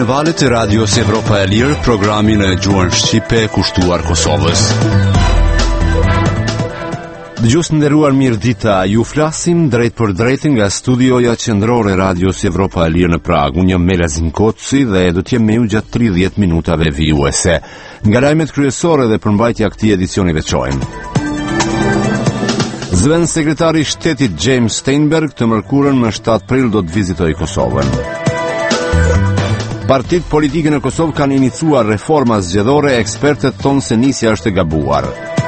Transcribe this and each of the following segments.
valët e Radios Evropa e Lirë, programin e gjuhën shqipe kushtuar Kosovës. Dëgjues nderuar, mirëdita. Ju flasim drejt për drejt nga studioja qendrore Radios Evropa e Lirë në Prag. Unë jam Melazin Koci dhe do të jem me ju gjatë 30 minutave vijuese. Nga lajmet kryesore dhe përmbajtja e këtij edicioni veçojmë. Zëvendës sekretari i shtetit James Steinberg të mërkurën më 7 prill do të vizitojë Kosovën. Partitë politike në Kosovë kanë iniciuar reforma zgjedhore, ekspertët thonë se nisja është e gabuar.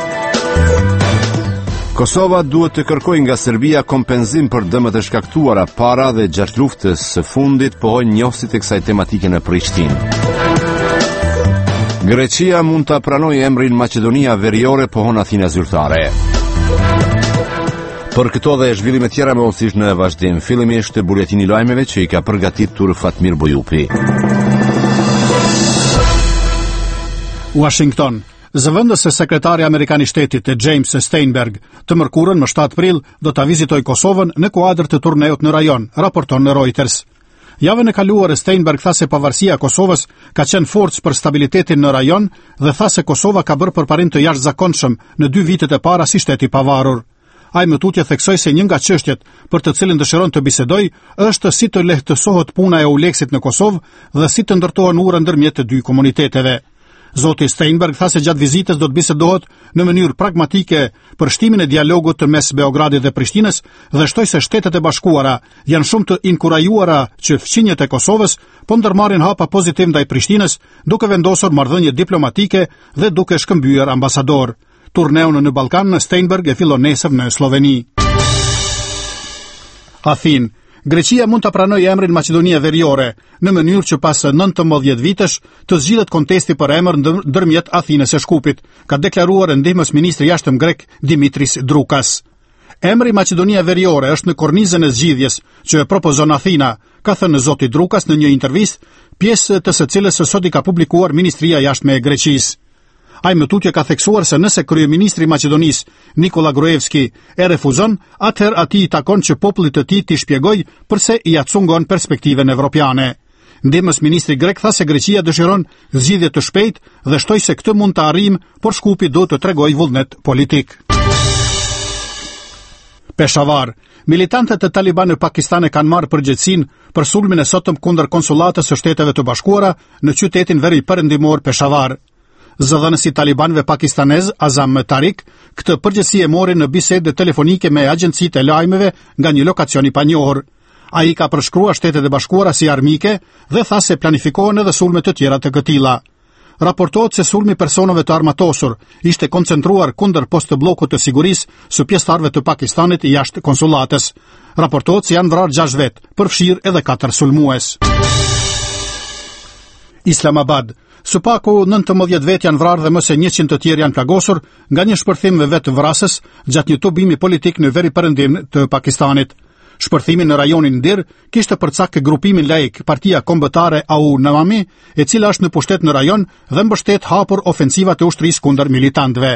Kosova duhet të kërkojë nga Serbia kompenzim për dëmet e shkaktuara para dhe gjatë luftës së fundit, pohojnë njohësit e kësaj tematike në Prishtinë. Greqia mund ta pranojë emrin Maqedonia Veriore, pohon Athina zyrtare. Për këto dhe zhvillime tjera më osish në vazhdim, fillimisht buletini lajmeve që i ka përgatitur Fatmir Bojupi. Washington. Zëvendës e sekretari amerikan i shtetit James Steinberg të mërkurën më 7 prill do ta vizitoj Kosovën në kuadër të turneut në rajon, raporton në Reuters. Javën e kaluar Steinberg tha se pavarësia e Kosovës ka qenë forcë për stabilitetin në rajon dhe tha se Kosova ka bërë përparim të jashtëzakonshëm në 2 vitet e para si shteti i pavarur. Ai më tutje theksoi se një nga çështjet për të cilën dëshiron të bisedoj është si të lehtësohet puna e Euleksit në Kosovë dhe si të ndërtohen ura ndërmjet të dy komuniteteve. Zoti Steinberg tha se gjatë vizitës do të bisedohet në mënyrë pragmatike për shtimin e dialogut mes Beogradit dhe Prishtinës dhe shtoi se Shtetet e Bashkuara janë shumë të inkurajuara që fqinjet e Kosovës po ndërmarrin hapa pozitiv ndaj Prishtinës, duke vendosur marrëdhënie diplomatike dhe duke shkëmbyer ambasador. Turneun në Ballkan në Steinberg e fillon nesër në Sloveni. Athinë. Greqia mund të pranojë emrin Maqedonia Veriore, në mënyrë që pas 19 vitesh të zgjidhet kontesti për emër ndërmjet Athinës e Shkupit, ka deklaruar ndihmës ministri i jashtëm grek Dimitris Drukas. Emri Maqedonia Veriore është në kornizën e zgjidhjes që e propozon Athina, ka thënë zoti Drukas në një intervistë, pjesë të së cilës sot i ka publikuar Ministria e Jashtme e Greqisë. Ai më tutje ka theksuar se nëse kryeministri i Maqedonisë, Nikola Gruevski, e refuzon, atëherë atij i takon që popullit të tij t'i shpjegojë pse i acungon perspektiven evropiane. Ndihmës ministri grek tha se Greqia dëshiron zgjidhje të shpejtë dhe shtoi se këtë mund të arrijmë, por Shkupi do të tregojë vullnet politik. Peshawar. Militantët e Taliban në Pakistan e kanë marrë përgjegjësinë për sulmin e sotëm kundër konsulatës së Shteteve të Bashkuara në qytetin veriperëndimor Peshawar. Zëdhënësi talibanëve pakistanez Azam Tariq këtë përgjegjësi e mori në bisede telefonike me agjencitë e lajmeve nga një lokacion i panjohur. Ai ka përshkruar Shtetet e Bashkuara si armike dhe tha se planifikohen edhe sulme të tjera të këtilla. Raportohet se sulmi personave të armatosur ishte koncentruar kundër post të bllokut të sigurisë së pjesëtarëve të Pakistanit jashtë konsulatës. Raportohet se janë vrarë 6 vetë, përfshirë edhe 4 sulmues. Islamabad. Së paku 19 vetë janë vrarë dhe më se 100 të tjerë janë plagosur nga një shpërthim me vetë vrasës gjatë një tubimi politik në veriperëndim të Pakistanit. Shpërthimi në rajonin Ndir kishte përcak grupimin laik Partia Kombëtare AU Nawami, e cila është në pushtet në rajon dhe mbështet hapur ofensivat e ushtrisë kundër militantëve.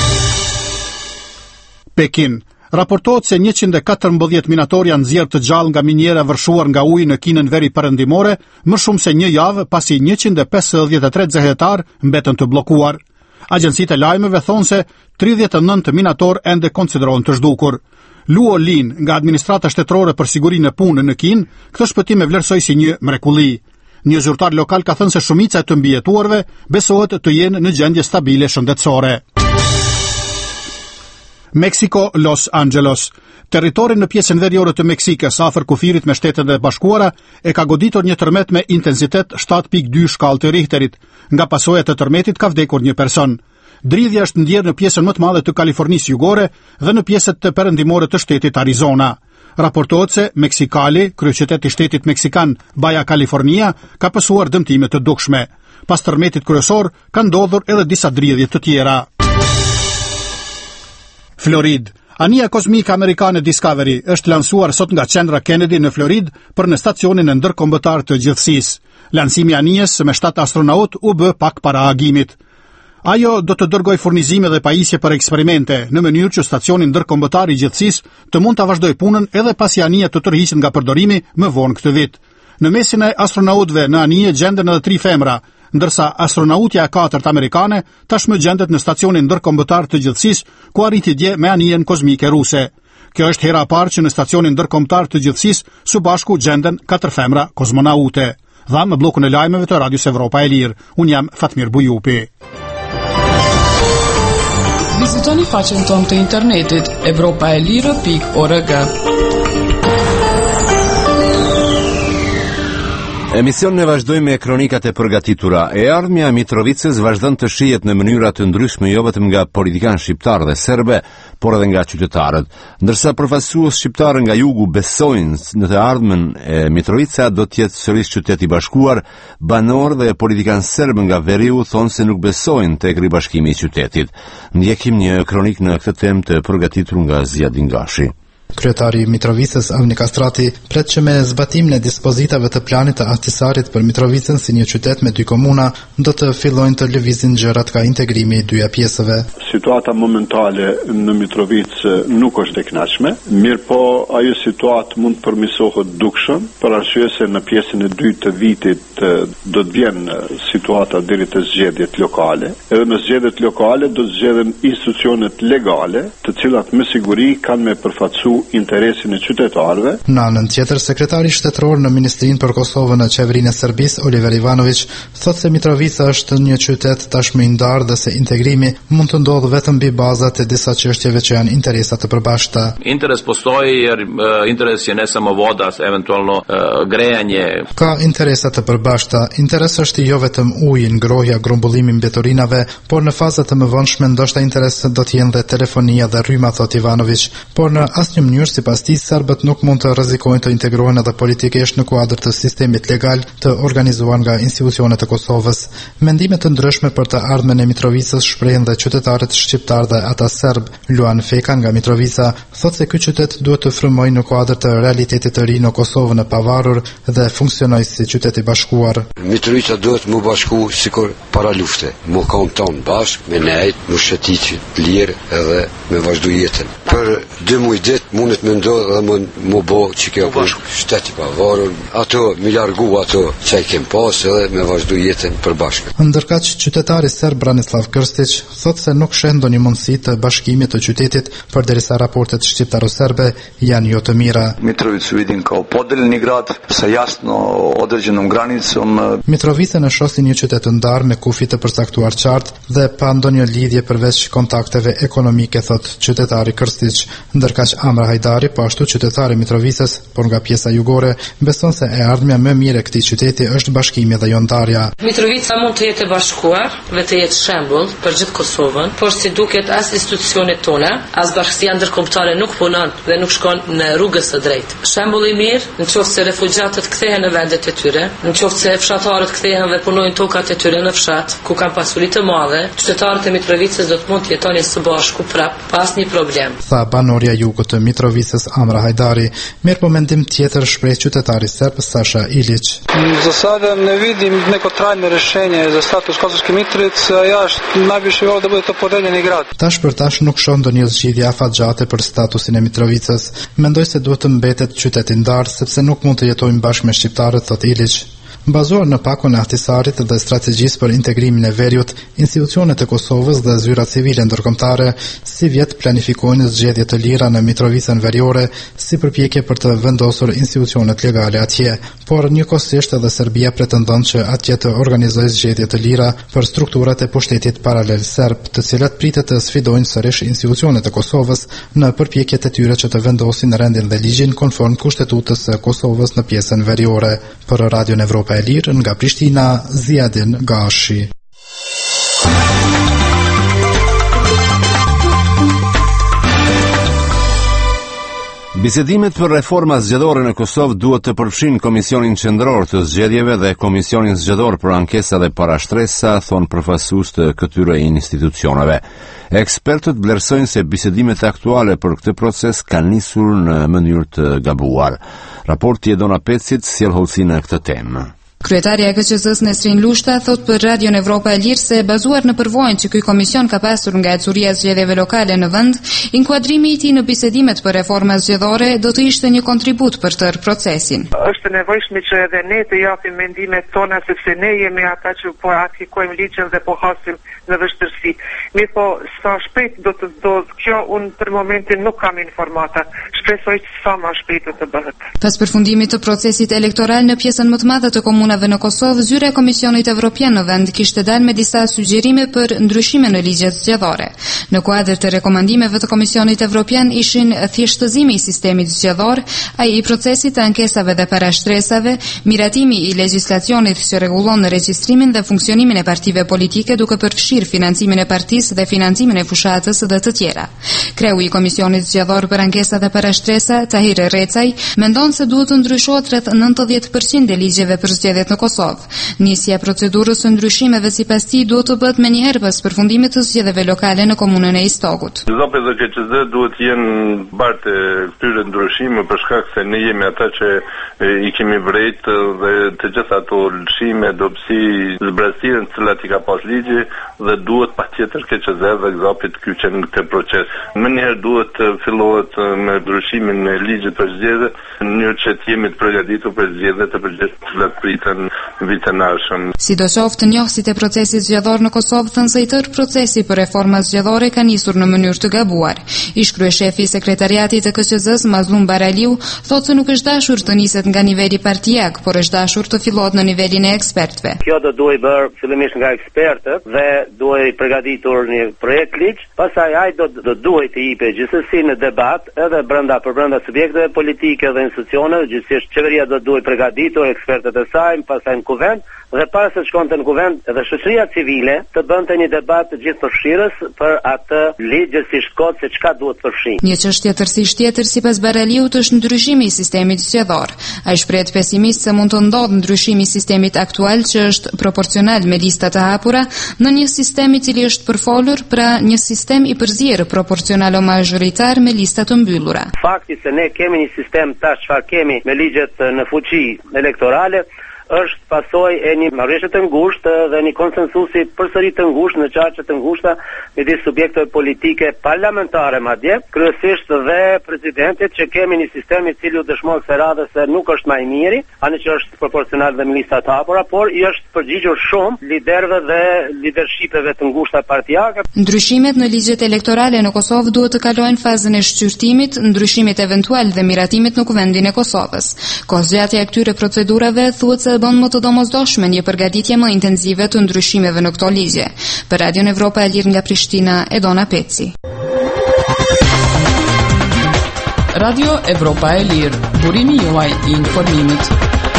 Pekin. Raportohet se 114 minator janë nxjerrë të gjallë nga minjera vërshuar nga uji në kinën veriperëndimore, më shumë se një javë pasi 153 zëhetar mbetën të bllokuar. Agjencitë e lajmeve thonë se 39 minator ende konsiderohen të zhdukur. Luo Lin nga Administrata Shtetërore për Sigurinë e Punës në Kinë këtë shpëtim e vlerësoi si një mrekulli. Një zyrtar lokal ka thënë se shumica e të mbijetuarve besohet të jenë në gjendje stabile shëndetësore. Meksiko, Los Angeles. Territori në pjesën veriore të Meksikës, afër kufirit me Shtetet e Bashkuara, e ka goditur një tërmet me intensitet 7.2 shkallë të Richterit. Nga pasojat e tërmetit ka vdekur një person. Dridhja është ndjerë në pjesën më të madhe të Kalifornisë Jugore dhe në pjesët të perëndimore të shtetit Arizona. Raportohet se Mexicali, kryeqyteti i shtetit meksikan Baja California, ka pësuar dëmtime të dukshme. Pas tërmetit kryesor kanë ndodhur edhe disa dridhje të tjera. Florid. Anija kozmike amerikane Discovery është lansuar sot nga qendra Kennedy në Florid për në stacionin e ndërkombëtar të gjithësisë. Lansimi i anijes me 7 astronaut u bë pak para agimit. Ajo do të dërgoj furnizime dhe pajisje për eksperimente, në mënyrë që stacioni ndërkombëtar i gjithësisë të mund ta vazhdojë punën edhe pasi anija të tërhiqet nga përdorimi më vonë këtë vit. Në mesin e astronautëve në anije gjenden edhe 3 femra, ndërsa astronautja e 4 amerikane tashmë gjendet në stacionin ndërkombëtar të gjithësisë, ku arriti dje me anijen kozmike ruse. Kjo është hera e parë që në stacionin ndërkombëtar të gjithësisë së bashku gjenden 4 femra kozmonaute. Dha me bllokun e lajmeve të Radios Evropa e Lirë. Unë jam Fatmir Bujupi. Vizitoni faqen tonë të internetit evropaelire.org. Emision ne vazhdojmë me kronikat e përgatitura. E ardhmja e Mitrovicës vazhdon të shihet në mënyra të ndryshme jo vetëm nga politikanë shqiptar dhe serbe, por edhe nga qytetarët. Ndërsa përfaqësues shqiptarë nga jugu besojnë në të ardhmen e Mitrovica do të jetë sërish qytet i bashkuar, banorë dhe politikanë serb nga veriu thonë se nuk besojnë tek ribashkimi i qytetit. Ndjekim një kronik në këtë temë të përgatitur nga Zjadin Gashi. Kryetari i Mitrovicës, Avni Kastrati, pret që me zbatimin e dispozitave të planit të Ahtisarit për Mitrovicën si një qytet me 2 komuna, do të fillojnë të lëvizin gjërat ka integrimi i 2 pjesëve. Situata momentale në Mitrovicë nuk është e kënaqshme, mirë po ajo situatë mund të përmirësohet dukshëm, për arsye se në pjesën e 2 të vitit do të vjen situata deri te zgjedhjet lokale. Edhe në zgjedhjet lokale do të zgjedhen institucionet legale, të cilat me siguri kanë me përfaqësu interesin e qytetarëve. Në anën tjetër, sekretari shtetëror në Ministrinë për Kosovën në qeverinë e Serbisë, Oliver Ivanović, thotë se Mitrovica është një qytet tashmë i ndarë dhe se integrimi mund të ndodhë vetëm mbi bazat e disa çështjeve që janë interesa të përbashkëta. Interes postoji jer interes je ne samo voda, eventualno grejanje. Ka interesa të përbashkëta. Interes është jo vetëm uji, ngrohja, grumbullimi mbetorinave, por në faza të mëvonshme ndoshta interes do të jenë dhe telefonia dhe rryma, thot Ivanović, por në asnjë mënyrë sipas tij serbët nuk mund të rrezikojnë të integrohen edhe politikisht në kuadër të sistemit legal të organizuar nga institucionet e Kosovës. Mendime të ndryshme për të ardhmen e Mitrovicës shprehen dhe qytetarët shqiptar dhe ata serb. Luan Feka nga Mitrovica thotë se ky qytet duhet të frymojë në kuadër të realitetit të ri në Kosovën e pavarur dhe funksionojë si qytet i bashkuar. Mitrovica duhet mu bashku sikur para lufte, mu konton bashk me nejt, mu shëtit lirë edhe me vazhdu jetën. Për 2 muaj ditë mundet me ndodhë dhe mu bo që kjo për shteti pavarur, ato mi largu ato që i kem pas edhe me vazhdu jetën për bashkë. Ndërkaq qytetari serb Branislav Krstić thotë se nuk sheh ndonjë mundësi të bashkimit të qytetit përderisa raportet shqiptaro-serbe janë jo të mira. Mitrovicu vidim kao podeljeni grad sa jasno određenom granicom. Mitrovicën e shoh si një qytet të ndarë me kufi të përcaktuar qartë dhe pa ndonjë lidhje përveç kontakteve ekonomike, thot qytetari Krstić. Ndërkaq Amra Hajdari, po ashtu qytetari Mitrovicës, por nga pjesa jugore, beson se e ardhmja më mirë e këtij qyteti është bashkimi dhe jo ndarja. Mitrovica mund të jetë e bashkuar dhe të jetë shembull për gjithë Kosovën, por si duket as institucionet tona, as bashkësia ndërkombëtare nuk punon dhe nuk shkon në rrugën e drejtë. Shembulli i mirë, nëse refugjatët kthehen në vendet e tyre, nëse fshatarët kthehen dhe punojnë tokat e tyre në fshat, ku kanë pasuri të mëdha, qytetarët e Mitrovicës do të mund të jetonin së bashku prap, pa asnjë problem. Tha banorja jugut të Mitrovicës Amra Hajdari. Mirë po mendim tjetër shpreh qytetari serb Sasha Ilić. За sada ne vidim neko trajno rješenje za status Kosovske Mitrovice, ja najviše volio da bude to podeljeni grad. Tash për tash nuk shoh ndonjë zgjidhje afatgjate për statusin e Mitrovicës. Mendoj se duhet të mbetet qytet i ndarë sepse nuk mund të jetojmë bashkë me shqiptarët, thot Ilić. Bazuar në pakon e Ahtisarit dhe strategjisë për integrimin e veriut, institucionet e Kosovës dhe zyrat civile ndërkombëtare si vjet planifikojnë zgjedhje të lira në Mitrovicën veriore si përpjekje për të vendosur institucionet legale atje, por njëkohësisht edhe Serbia pretendon që atje të organizojë zgjedhje të lira për strukturat e pushtetit paralel serb, të cilat pritet të sfidojnë sërish institucionet e Kosovës në përpjekjet e tyre që të vendosin rendin dhe ligjin konform kushtetutës së Kosovës në pjesën veriore. Për Radion Evropa e Lirë nga Prishtina, Zjadin Gashi. Bisedimet për reforma zgjedhore në Kosovë duhet të përfshin Komisionin Qendror të Zgjedhjeve dhe Komisionin Zgjedhor për Ankesa dhe Parashtresa, thon përfaqësues të këtyre institucioneve. Ekspertët vlerësojnë se bisedimet aktuale për këtë proces kanë nisur në mënyrë të gabuar. Raporti e Dona Pecit sjell hollësi në këtë temë. Kryetaria e KQZ-s Nesrin Lushta thot për Radion Evropa e Lirë se bazuar në përvojën që ky komision ka pasur nga ecuria e zgjedhjeve lokale në vend, inkuadrimi i tij në bisedimet për reforma zgjedhore do të ishte një kontribut për tërë procesin. Është nevojshme që edhe ne të japim mendimet tona sepse ne jemi ata që po aplikojmë ligjin dhe po hasim në vështirësi. Mirë po, sa shpejt do të ndodhë kjo, unë për momentin nuk kam informata. Shpresoj që sa më shpejt do të bëhet. Pas përfundimit të procesit elektoral në pjesën më të madhe të komunave në Kosovë, zyra e Komisionit Evropian në vend kishte dalë me disa sugjerime për ndryshime në ligjet zgjedhore. Në kuadër të rekomandimeve të Komisionit Evropian ishin thjeshtëzimi i sistemit zgjedhor, ai i procesit të ankesave dhe parashtresave, miratimi i legjislacionit që rregullon regjistrimin dhe funksionimin e partive politike duke përfshirë financimin e partisë dhe financimin e fushatës dhe të tjera. Kreu i Komisionit Zgjedhor për ankesa dhe parashtresa, Tahir Recaj, mendon se duhet të ndryshohet rreth 90% e ligjeve për zgjedhjet në Kosovë. Nisja e procedurës së ndryshimeve sipas tij duhet të bëhet menjëherë pas përfundimit të zgjedhjeve lokale në komunën e Istogut. Zopet dhe KQZ duhet jenë barte këtyre ndryshime për shkak se ne jemi ata që i kemi vrejt dhe të gjitha ato lëshime, dobësi, zbrastirën të cilat i ka pas ligji dhe duhet patjetër KQZ dhe Zopet kyçen në këtë proces. Mënyrë duhet të fillohet me ndryshimin e ligjit për zgjedhje, në mënyrë që të jemi të përgatitur për zgjedhjet të përgjithshme që pritën vitin e ardhshëm. Sidoqoftë, njohësit e procesit zgjedhor në Kosovë thënë se i tërë procesi për reforma zgjedhore ka nisur në mënyrë të gabuar. Ish kryeshefi i sekretariatit të KQZ-s, Mazlum Baraliu, thotë se nuk është dashur të niset nga niveli partijak, por është dashur të fillohet në nivelin e ekspertëve. Kjo do duhej bërë fillimisht nga ekspertët dhe duhej përgatitur një projekt ligj, pastaj ai do duhej të jepë gjithsesi në debat edhe brenda subjekteve politike dhe institucioneve, gjithsesi qeveria do duhej përgatitur, ekspertët e saj, pastaj në kuvend dhe para se të shkonte në kuvend edhe shoqëria civile të bënte një debat të gjithëpërfshirës për atë ligj si shkot se çka duhet përfshin. Një çështje tërësisht tjetër sipas Baraliut është ndryshimi i sistemit zgjedhor. Ai shpreh pesimist se mund të ndodhë ndryshimi i sistemit aktual që është proporcional me lista të hapura në një sistem i cili është përfolur, pra një sistem i përzierë proporcional o majoritar me lista të mbyllura. Fakti se ne kemi një sistem tash çfarë kemi me ligjet në fuqi elektorale është pasojë e një marrëveshje të ngushtë dhe një konsensusi përsëri të ngushtë në çarçe të ngushta midis subjekteve politike parlamentare madje, kryesisht dhe presidentit që kemi një sistem i cili u dëshmon se radhë se nuk është më i miri, ani që është proporcional dhe me lista të hapura, por i është përgjigjur shumë liderëve dhe lidershipeve të ngushta partijake. Ndryshimet në ligjet elektorale në Kosovë duhet të kalojnë fazën e shqyrtimit, ndryshimit eventual dhe miratimit në kuvendin e Kosovës. Kohëzgjatja e këtyre procedurave thuhet se bën më të domosdoshme një përgatitje më intensive të ndryshimeve në këto ligje. Për Radion Evropa e Lirë nga Prishtina, Edona Peci. Radio Evropa e Lirë, burimi juaj i informimit.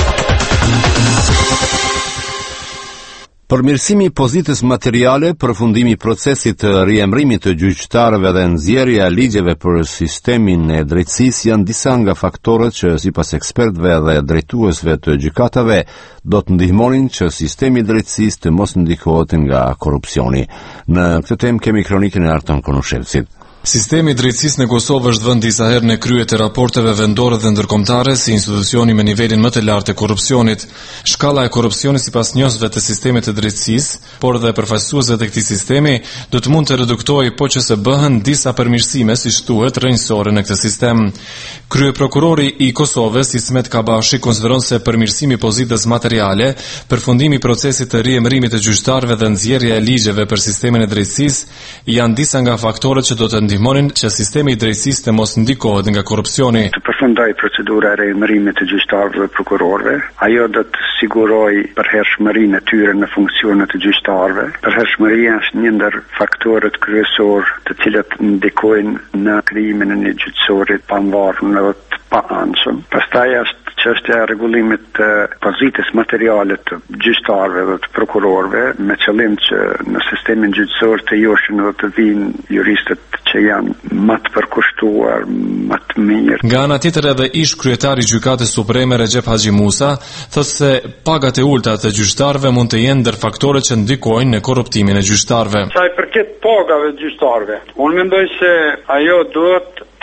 Përmirësimi i pozitës materiale, përfundimi i procesit të riemrimit të gjyqtarëve dhe nxjerrja e ligjeve për sistemin e drejtësisë janë disa nga faktorët që sipas ekspertëve dhe drejtuesve të gjykatave do të ndihmonin që sistemi i drejtësisë të mos ndikohet nga korrupsioni. Në këtë temë kemi kronikën e Arton Konushevcit. Sistemi i drejtësisë në Kosovë është vënë disa herë në krye të raporteve vendore dhe ndërkombëtare si institucioni me nivelin më të lartë të korrupsionit. Shkalla e korrupsionit sipas njohësve të sistemit të drejtësisë, por dhe përfaqësuesve të këtij sistemi, do të mund të reduktojë po që se bëhen disa përmirësime siç thuhet rrënjësore në këtë sistem. Kryeprokurori i Kosovës, Ismet Kabashi, konsideron se përmirësimi i pozitës materiale, përfundimi i procesit të riemrimit të gjyqtarëve dhe nxjerrja e ligjeve për sistemin e drejtësisë janë disa nga faktorët që do të ndihmonin që sistemi i drejtësisë të mos ndikohet nga korrupsioni. Të përfundoj procedura e riemrimit të gjyqtarëve dhe prokurorëve, ajo do të sigurojë përhershmërinë e tyre në funksionet e gjyqtarëve. Përhershmëria është një ndër faktorët kryesor të cilët ndikojnë në krijimin e një gjyqësori të pavarur dhe të paanshëm. Pastaj është çështja e rregullimit të pozitës materiale të gjyqtarëve dhe të prokurorëve me qëllim që në sistemin gjyqësor të joshin dhe të vinë juristët që janë më të përkushtuar, më të mirë. Nga ana tjetër edhe ish kryetari i Gjykatës Supreme Recep Haxhi Musa thotë se pagat e ulta të gjyqtarëve mund të jenë ndër faktorët që ndikojnë në korruptimin e gjyqtarëve. Sa i përket pagave të gjyqtarëve, unë mendoj se ajo duhet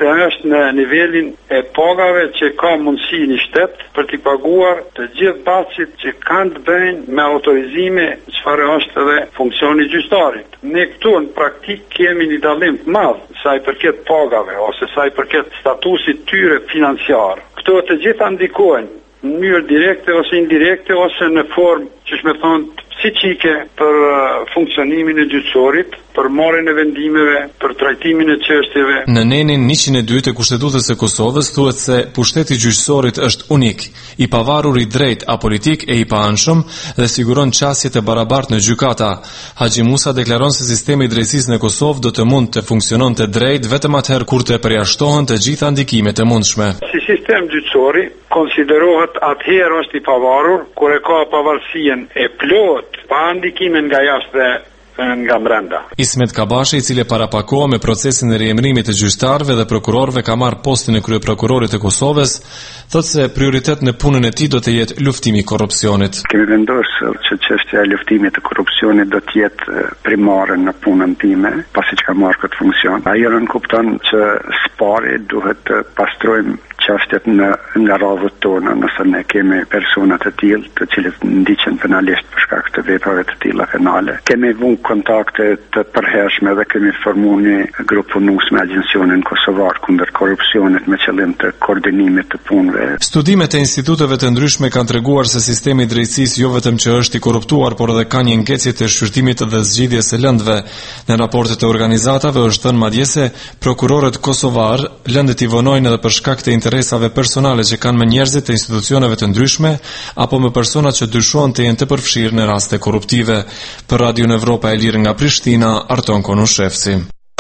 të është në nivelin e pagave që ka mundësi një shtet për t'i paguar të gjithë bacit që kanë të bëjnë me autorizime çfarë është edhe funksioni gjyqtarit. Ne këtu në praktik kemi një dallim të madh sa i përket pagave ose sa i përket statusit tyre financiar. Këto të gjitha ndikojnë në mënyrë direkte ose indirekte ose në formë, që shme thonë, psiqike për funksionimin e gjyqësorit, për marrjen e vendimeve, për trajtimin e çështjeve. Në nenin 102 të Kushtetutës së Kosovës thuhet se pushteti gjyqësorit është unik, i pavarur, i drejtë, apolitik e i paanshëm dhe siguron qasjet e barabartë në gjykata. Haxhi Musa deklaron se sistemi i drejtësisë në Kosovë do të mund të funksiononte drejt vetëm atëherë kur të përjashtohen të gjitha ndikimet e mundshme. Si sistem gjyqësori konsiderohet atëherë është i pavarur kur e ka pavarësinë e plot pa ndikime nga jashtë dhe nga brenda. Ismet Kabashi, i cili parapakoha me procesin e riemërimit të gjyqtarëve dhe prokurorëve, ka marrë postin e kryeprokurorit të Kosovës, thotë se prioritet në punën e tij do të jetë luftimi i korrupsionit. Kemi vendosur që çështja e luftimit të korrupsionit do të jetë primare në punën time, pasi që ka marrë këtë funksion. Ajo nënkupton që spari duhet të pastrojmë çështjet nga radhët tona, nëse ne kemi persona të tillë të cilët ndiqen penalisht për shkak të veprave të tilla penale. Kemi vënë kontakte të përhershme dhe kemi formuar një grup punues me Agjencionin Kosovar kundër korrupsionit me qëllim të koordinimit të punëve. Studimet e instituteve të ndryshme kanë treguar se sistemi i drejtësisë jo vetëm që është i korruptuar, por edhe ka një ngecje të shqyrtimit dhe zgjidhjes së lëndëve. Në raportet e organizatave është thënë madje se prokurorët kosovar lëndët i vonojnë edhe për shkak të interesave personale që kanë me njerëzit e institucioneve të ndryshme apo me persona që dyshohen të jenë të përfshirë në raste korruptive. Për Radio Evropa e Lirë nga Prishtina, Arton Konushevci.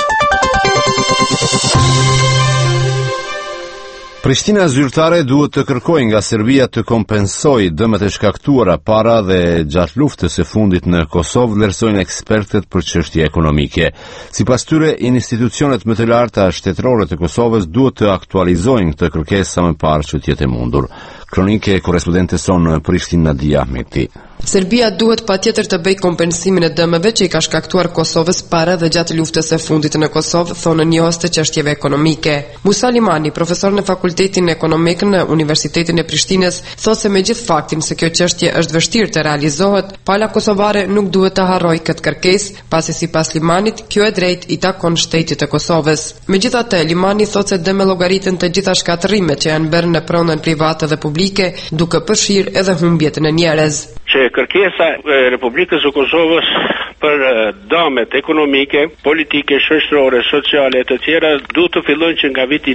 Prishtina zyrtare duhet të kërkojë nga Serbia të kompensojë dëmet e shkaktuara para dhe gjatë luftës së fundit në Kosovë, vlerësojnë ekspertët për çështje ekonomike. Sipas tyre, institucionet më të larta shtetërore të Kosovës duhet të aktualizojnë këtë kërkesë sa më parë që të jetë e mundur. Kronike korrespondente son në Prishtinë Nadia Ahmeti. Serbia duhet patjetër të bëjë kompensimin e dëmeve që i ka shkaktuar Kosovës para dhe gjatë luftës së fundit në Kosovë, thonë njohës të çështjeve ekonomike. Musa Limani, profesor në Fakultetin Ekonomik në Universitetin e Prishtinës, thotë se megjithë faktin se kjo çështje është vështirë të realizohet, pala kosovare nuk duhet të harrojë këtë kërkesë, pasi sipas Limanit, kjo e drejtë i takon shtetit të Kosovës. Megjithatë, Limani thotë se dëme llogaritën të gjitha shkatërrimet që janë bërë në pronën private dhe publike, duke përfshirë edhe humbjet në njerëz. Që kërkesa e Republikës së Kosovës për dëmet ekonomike, politike, shoqërore, sociale e të tjera duhet të fillojnë që nga viti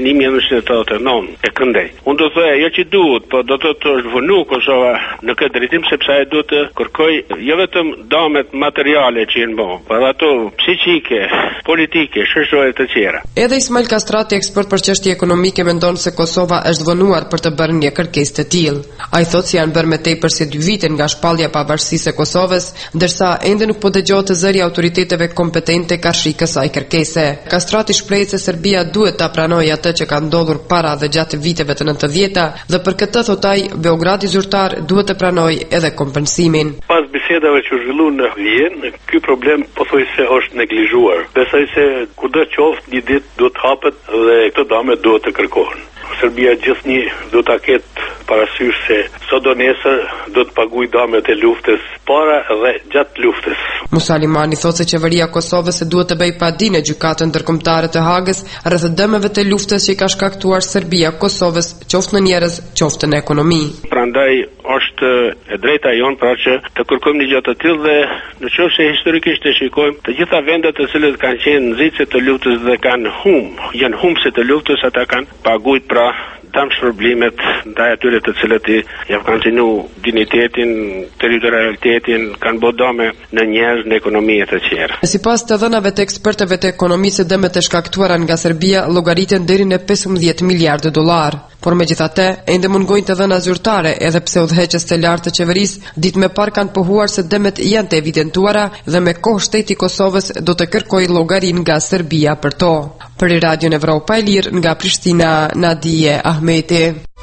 1989 e këndej. Unë do të thoya jo që duhet, por do të zhvunu Kosova në këtë drejtim sepse ai duhet të kërkojë jo vetëm dëmet materiale që janë bërë, por ato psiqike, politike, shoqërore e të tjera. Edhe Ismail Kastrati, ekspert për çështje ekonomike, mendon se Kosova është vonuar për të bërë një kërkesë të tillë. Ai thotë se janë bërë më tepër se 2 vite nga shpallja pavarësisë e Kosovës, ndërsa ende nuk po dëgjohet të zëri autoriteteve kompetente karshik kësaj kërkese. Kastrati shprehet se Serbia duhet ta pranojë atë që ka ndodhur para dhe gjatë viteve të 90-ta dhe për këtë thotë ai, Beogradi zyrtar duhet të pranojë edhe kompensimin. Pas bisedave që zhvilluan në Vjenë, ky problem pothuajse është neglizhuar. Besoj se kudo qoftë një ditë duhet hapet dhe këto dëme duhet të kërkohen. Serbia gjithnjë do ta ketë parasysh se sot do nesër do të paguajë dëmet e luftës para dhe gjatë luftës. Musa Limani thotë se qeveria e Kosovës duhet të bëjë padinë gjykatën ndërkombëtare të Hagës rreth dëmeve të luftës që ka shkaktuar Serbia Kosovës, qoftë në njerëz, qoftë në ekonomi. Prandaj është e drejta jonë pra që të kërkojmë një gjë të tillë dhe nëse historikisht e shikojmë, të gjitha vendet të cilët kanë qenë nxitse të luftës dhe janë humbse të luftës, ata kanë paguajtur pra dam shpërblimet ndaj atyre të cilët i kanë qenë dinjitetin, territorialitetin, kanë bërë dëme në njerëz, në ekonomi e të tjera. Sipas të dhënave të ekspertëve të ekonomisë, dëmet e shkaktuara nga Serbia llogariten deri në 15 miliardë dollar. Por megjithatë, ende mungojnë të dhëna zyrtare, edhe pse udhëheqës të lartë të qeverisë ditë me parë kanë pohuar se dëmet janë të evidentuara dhe me kohë shteti i Kosovës do të kërkojë llogarin nga Serbia për to. Për Radio Evropa e Lirë nga Prishtina, Nadia Ahmeti.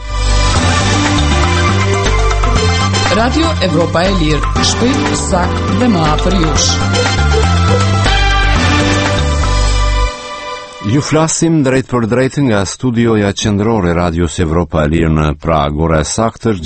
Radio Evropa e Lirë, shpejt, sakt dhe më afër jush. Ju flasim drejt për drejt nga studioja qendrore Radios Evropa e Lirë në Prag, ora e saktë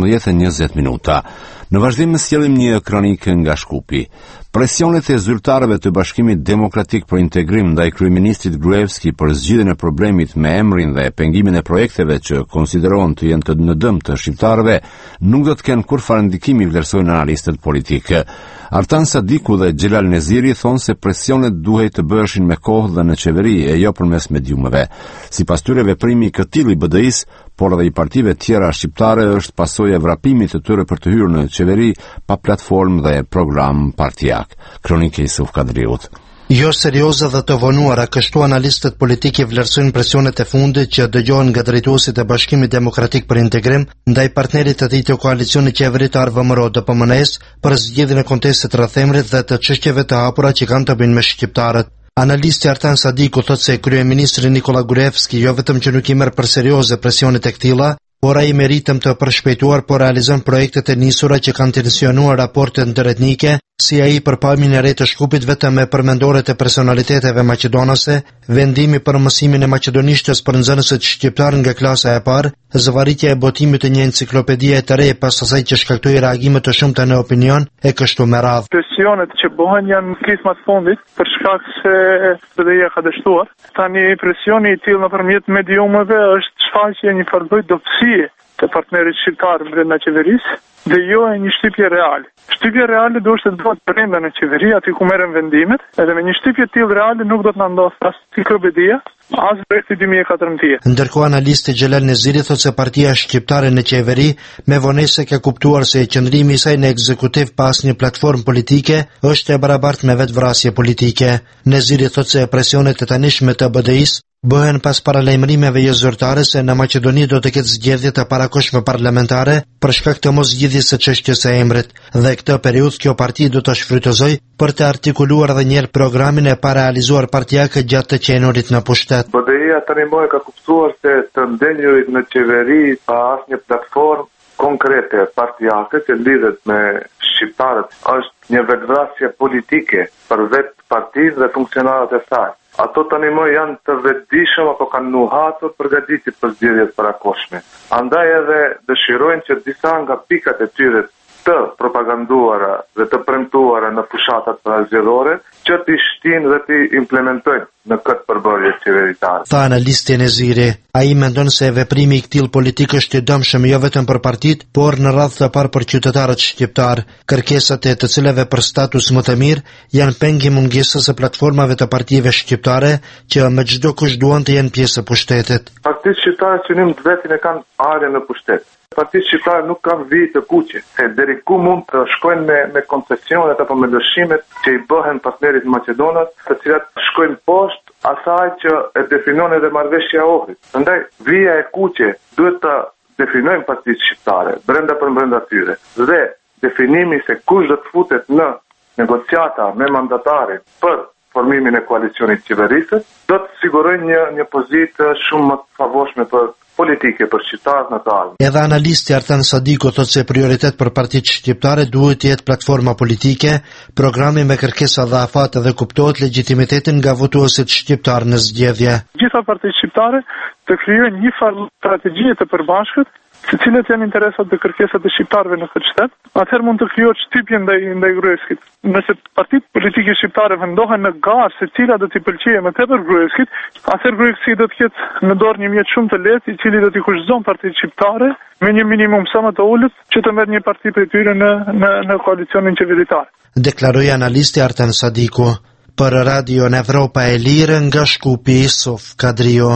16:20 minuta. Në vazhdim sjellim një kronikë nga Shkupi. Presionet e zyrtarëve të Bashkimit Demokratik për Integrim ndaj kryeministrit Gruevski për zgjidhjen e problemit me emrin dhe pengimin e projekteve që konsiderohen të jenë në dëm të shqiptarëve nuk do të kenë kurrë ndikimi, vlerësojnë analistët politikë. Artan Sadiku dhe Xhelal Neziri thonë se presionet duhej të bëheshin me kohë dhe në qeveri e jo përmes mediumeve. Sipas tyre veprimi i këtij i BDI-s, por edhe i partive tjera shqiptare është pasojë e vrapimit të tyre për të hyrë në qeveri pa platformë dhe program partijak. Kronika e Yusuf Kadriut. Jo serioze dhe të vonuara, kështu analistët politikë vlerësojnë presionet e fundit që dëgjohen nga drejtuesit e Bashkimit Demokratik për Integrim ndaj partnerit të tij të koalicionit qeveritar VMRO-DPMNE-s për zgjedhjen e kontestit rreth emrit dhe të çështjeve të hapura që kanë të bëjnë me shqiptarët. Analisti Artan Sadiku thotë se kryeministri Nikola Gruevski jo vetëm që nuk i merr për serioze presionet e këtilla, por ai me ritëm të përshpejtuar po realizon projektet e nisura që kanë tensionuar raportet ndëretnike, si ai për pamjen e re të Shkupit vetëm me përmendoret e personaliteteve maqedonase, vendimi për mësimin e maqedonishtës për nxënësit shqiptar nga klasa e parë, zvarritja e botimit të një enciklopedie të re pas asaj që shkaktoi reagime të shumta në opinion e kështu me radhë. Presionet që bëhen janë krisma të fundit për shkak se BDI-ja ka dështuar. Tani presioni i tillë nëpërmjet mediumeve është shfaqje një farë dobësie të partnerit shqiptar brenda qeverisë dhe jo e një shtypje reale. Shtypja reale duhet të bëhet brenda në qeveri, aty ku merren vendimet, edhe me një shtypje të tillë reale nuk do të na ndodhë as enciklopedi, as projekti 2014. Ndërkohë analisti Xhelal Neziri thotë se partia shqiptare në qeveri me vonesë ka kuptuar se qëndrimi i saj në ekzekutiv pas një platformë politike është e barabartë me vetvrasje politike. Neziri thotë se presionet e tanishme të BDI-s bëhen pas paralajmërimeve jo zyrtare se në Maqedoni do të ketë zgjedhje të parakohshme parlamentare për shkak të moszgjidhjes së çështjes së emrit dhe këtë periudhë kjo parti do ta shfrytëzojë për të artikuluar edhe një herë programin e parealizuar partijake gjatë të qenurit në pushtet. BDI-ja tani më ka kuptuar se të ndenjurit në qeveri pa asnjë platformë konkrete partijake që lidhet me shqiptarët është një vetvrasje politike për vetë partinë dhe funksionarët e saj. Ato tani më janë të vetëdijshëm apo kanë nuhatur përgatitur për zgjedhjet parakohshme. Andaj edhe dëshirojnë që disa nga pikat e tyre të propaganduara dhe të premtuara në fushatat zgjedhore që t'i shtin dhe t'i implementojnë në këtë përbërje qeveritare. Tha analisti Neziri, ai mendon se veprimi i këtij politik është i dëmshëm jo vetëm për partitë, por në radhë të parë për qytetarët shqiptar. Kërkesat e të cilave për status më të mirë janë pengi mungesës së platformave të partive shqiptare që me çdo kush duan të jenë pjesë e pushtetit. Partitë shqiptare synim të vetin e kanë ardhur në pushtet. Partitë shqiptare nuk kanë vijë të kuqe, se deri ku mund të shkojnë me koncesionet apo me lëshimet që i bëhen partnerit maqedonës, të cilat shkojnë poshtë asaj që e definon edhe marrëveshja e Ohrit. Prandaj vija e kuqe duhet të definojnë partitë shqiptare brenda tyre. Dhe definimi se kush do të futet në negociata me mandatarin për formimin e koalicionit qeverisë do të sigurojnë një pozitë shumë më të favorshme për politike për shqiptarët në të ardhmen. Edhe analisti Artan Sadiku thotë se prioritet për partitë shqiptare duhet të jetë platforma politike, programi me kërkesa dhe afate dhe kuptohet legjitimitetin nga votuesit shqiptar në zgjedhje. Gjitha partitë shqiptare të krijojnë një farë strategjie të përbashkët, se cilët janë interesat dhe kërkesat e shqiptarëve në këtë shtet, atëherë mund të krijohet shtypje ndaj Gruevskit. Nëse partitë politike shqiptare vendohen në garë se cila do t'i pëlqejë më tepër Gruevskit, atëherë Gruevski do të ketë në dorë një mjet shumë të lehtë i cili do t'i kushtzon partitë shqiptare me një minimum sa më të ulët që të merr një parti prej tyre në koalicionin qeveritar. Deklaroi analisti Artan Sadiku. Për Radio Evropa e Lirë nga Shkupi, Yusuf Kadrio.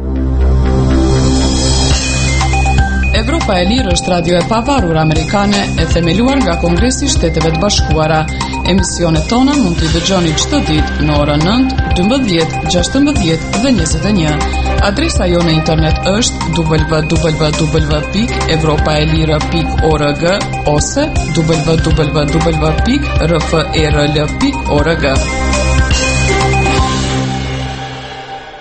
Evropa e Lirë është radio e pavarur amerikane e themeluar nga Kongresi i Shteteve të Bashkuara. Emisionet tona mund t'i dëgjoni çdo ditë në orën 9, 12, 16 dhe 21. Adresa jonë në internet është www.evropaelira.org ose www.rferl.org.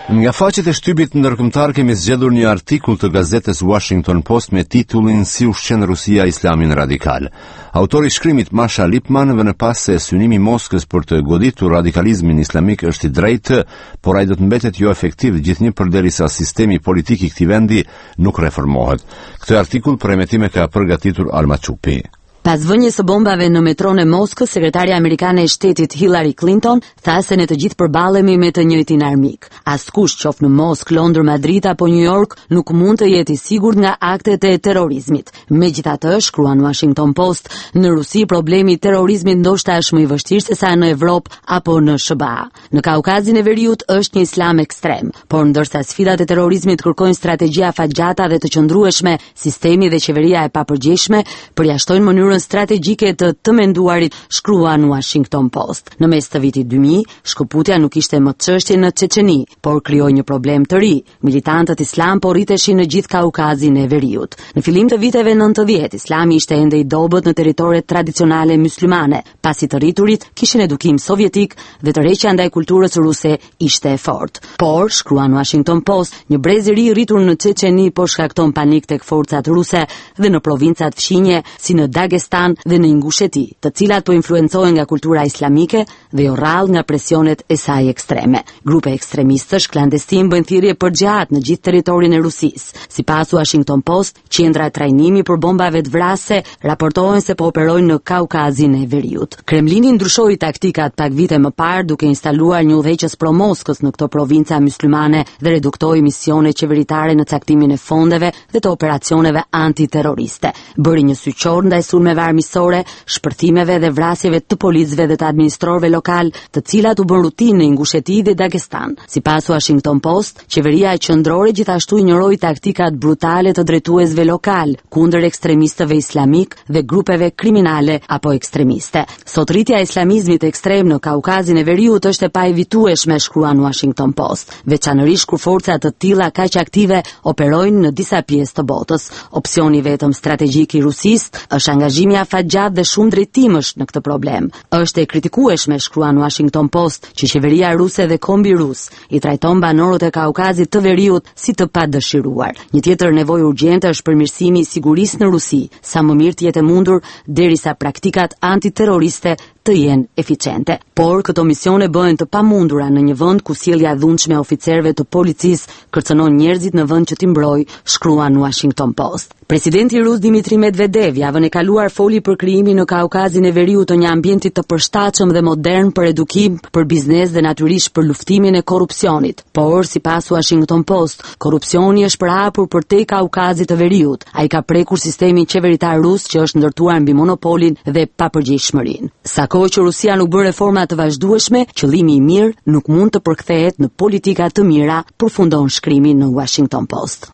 Nga faqet e shtypit ndërkombëtar kemi zgjedhur një artikull të gazetës Washington Post me titullin Si ushqen Rusia Islamin radikal. Autori i shkrimit Masha Lipman vënë pas se synimi i Moskës për të goditur radikalizmin islamik është i drejtë, por ai do të mbetet jo efektiv gjithnjë përderisa sistemi politik i këtij vendi nuk reformohet. Këtë artikull për emetime ka përgatitur Alma Çupi. Pas vënjes së bombave në metron e Moskës, sekretarja amerikane e shtetit Hillary Clinton tha se ne të gjithë përballemi me të njëjtin armik. Askush qoftë në Moskë, Londër, Madrid apo New York nuk mund të jetë i sigurt nga aktet e terrorizmit. Megjithatë, shkruan Washington Post, në Rusi problemi i terrorizmit ndoshta është më i vështirë se sa në Evropë apo në SBA. Në Kaukazin e Veriut është një islam ekstrem, por ndërsa sfidat e terrorizmit kërkojnë strategji afatgjata dhe të qëndrueshme, sistemi dhe qeveria e papërgjegjshme përjashtojnë mënyrën strategjike të menduarit, shkruan Washington Post. Në mes të vitit 2000, shkëputja nuk ishte më çështje në Çeçeni, por krijoi një problem të ri. Militantët islam po rriteshin në gjithë Kaukazin e Veriut. Në fillim të viteve 90, islami ishte ende i dobët në territoret tradicionale myslimane, pasi të rriturit kishin edukim sovjetik dhe tërheqja ndaj kulturës ruse ishte e fortë. Por, shkruan Washington Post, një brez i ri rritur në Çeçeni po shkakton panik tek forcat ruse dhe në provincat fqinje si në Dagestan dhe në Ingusheti, të cilat po influencohen nga kultura islamike dhe jo rrallë nga presionet e saj ekstreme. Grupe ekstremistësh klandestin bëjnë thirrje për xhihad në gjithë territorin e Rusisë. Sipas Washington Post, qendra e trajnimi për bombave të vrasëse raportohen se po operojnë në Kaukazin e Veriut. Kremlini ndryshoi taktikat pak vite më parë duke instaluar një udhëheqës pro Moskës në këto provinca myslimane dhe reduktoi misione qeveritare në caktimin e fondeve dhe të operacioneve antiterroriste. Bëri një syqor ndaj sulmeve armiqësore, shpërthimeve dhe vrasjeve të policëve dhe të administrorëve lokal, të cilat u bën rutinë në Ingusheti dhe Dagestan. Sipas Washington Post, qeveria e qendrore gjithashtu injoroi taktikat brutale të drejtuesve lokal kundër ekstremistëve islamik dhe grupeve kriminale apo ekstremiste. Sot rritja e islamizmit ekstrem në Kaukazin e Veriut është e paevitueshme, shkruan Washington Post, veçanërisht kur forca të tilla kaq aktive operojnë në disa pjesë të botës. Opsioni vetëm strategjik i Rusisë është angazhimi afatgjat dhe shumë drejtimësh në këtë problem. Është e kritikueshme, shkruan Washington Post, që qeveria ruse dhe kombi rus i trajton banorët e Kaukazit të Veriut si të padëshiruar. Një tjetër nevojë urgjente është përmirësimi i sigurisë në Rusi, sa më mirë të jetë mundur derisa praktikat antiterroriste të jenë eficiente. Por këto misione bëhen të pamundura në një vend ku sjellja e dhunshme e oficerëve të policisë kërcënon njerëzit në vend që t'i mbrojë, shkruan Washington Post. Presidenti rus Dmitri Medvedev javën e kaluar foli për krijimin në Kaukazin e Veriut të një ambienti të përshtatshëm dhe modern për edukim, për biznes dhe natyrisht për luftimin e korrupsionit. Por sipas Washington Post, korrupsioni është përhapur përtej Kaukazit të Veriut. Ai ka prekur sistemin qeveritar rus që është ndërtuar mbi monopolin dhe papërgjegjshmërinë. Sa kohë që Rusia nuk bën reforma të vazhdueshme, qëllimi i mirë nuk mund të përkthehet në politika të mira, përfundon shkrimi në Washington Post.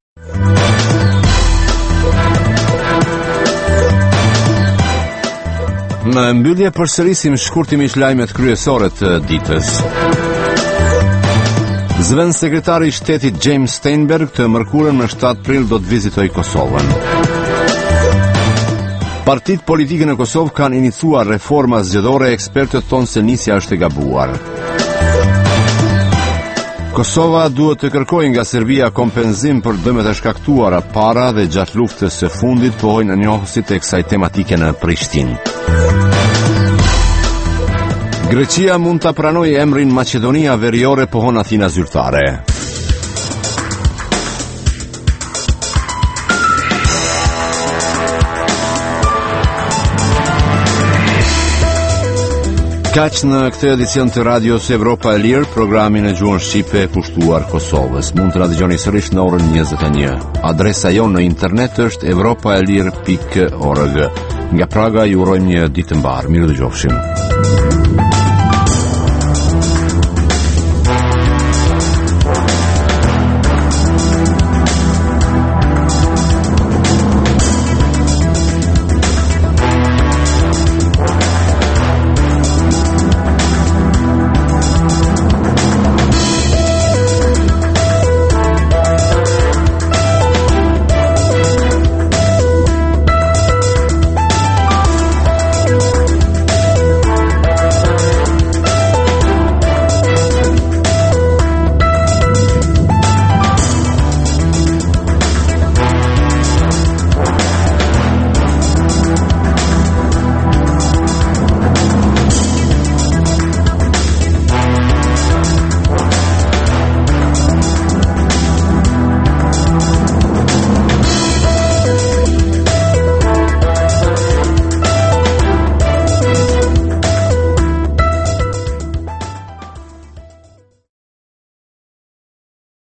Në mbyllje përsërisim shkurtimisht lajmet kryesore të ditës. Zëvendës sekretari i shtetit James Steinberg të mërkurën në 7 prill do të vizitojë Kosovën. Partitë politike në Kosovë kanë iniciuar reforma zgjedhore, ekspertët thonë se nisja është e gabuar. Kosova duhet të kërkojë nga Serbia kompenzim për dëmet e shkaktuara para dhe gjatë luftës së fundit, pohojnë njohësit e kësaj tematike në Prishtinë. Greqia mund ta pranojë emrin Maqedonia Veriore, pohon Athina Zyrtare. Kaq në këtë edicion të Radios Evropa e Lirë, programin e gjuhën shqipe kushtuar Kosovës. Mund të na dëgjoni sërish në orën 21. Adresa jonë në internet është evropaelir.org. Nga Praga ju urojmë një ditë mbar. Mirë dëgjofshim.